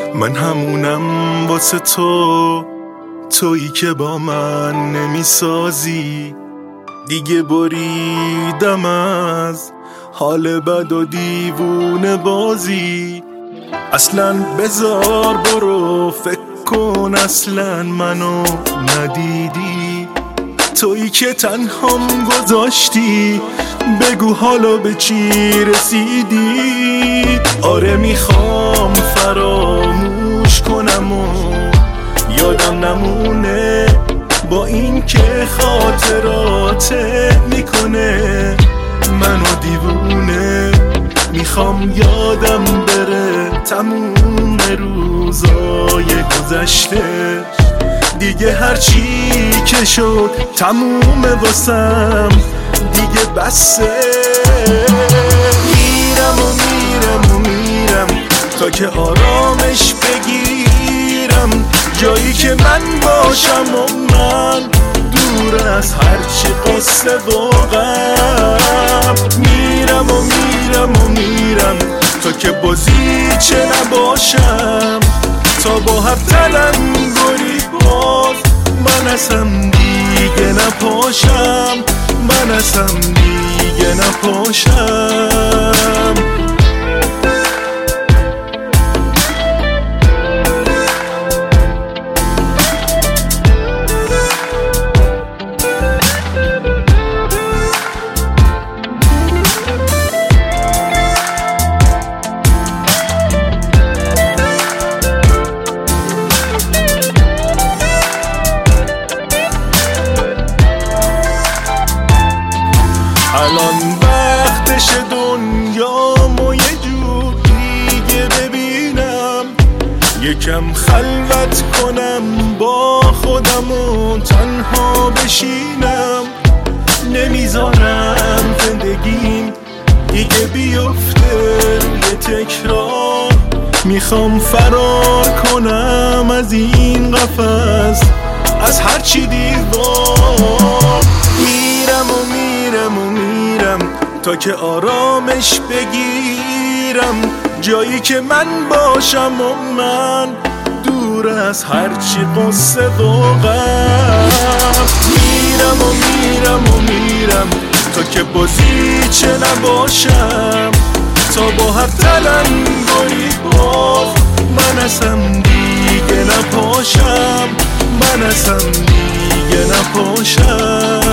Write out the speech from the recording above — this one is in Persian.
من همونم واسه تو، تویی که با من نمیسازی. دیگه بریدم از حال بد و دیوونه بازی. اصلا بذار برو، فکر کن اصلا منو ندیدی. تویی که تنهام گذاشتی، بگو حالا به چی رسیدی. آره میخوام فراموش کنم و یادم نمونه، با این که خاطراتت میکنه منو دیوونه. میخوام یادم بره تموم روزای گذشته، دیگه هرچی که شد تمومه واسم، دیگه بسه. میرم و میرم و میرم تا که آرامش بگیرم، جایی که من باشم و من دور از هرچی قصه و غم. میرم و میرم و میرم تا که بازیچه نباشم، تا با هر تلنگری باز من ازم دیگه نپاشم، من ازم دیگه نپاشم. الان وقتش دنیامو یه جور دیگه ببینم، یکم خلوت کنم با خودم و تنها بشینم. نمیذارم زندگیم دیگه بیفته روی تکرار، میخوام فرار کنم از این قفس، از هرچی دیوار. میرم و میرم و میرم تا که آرامش بگیرم، جایی که من باشم و من دور از هرچی قصه و غم. میرم و میرم و میرم تا که بازیچه نباشم، تا با هر تلنگری باز من ازم دیگه نپاشم، من ازم دیگه نپاشم.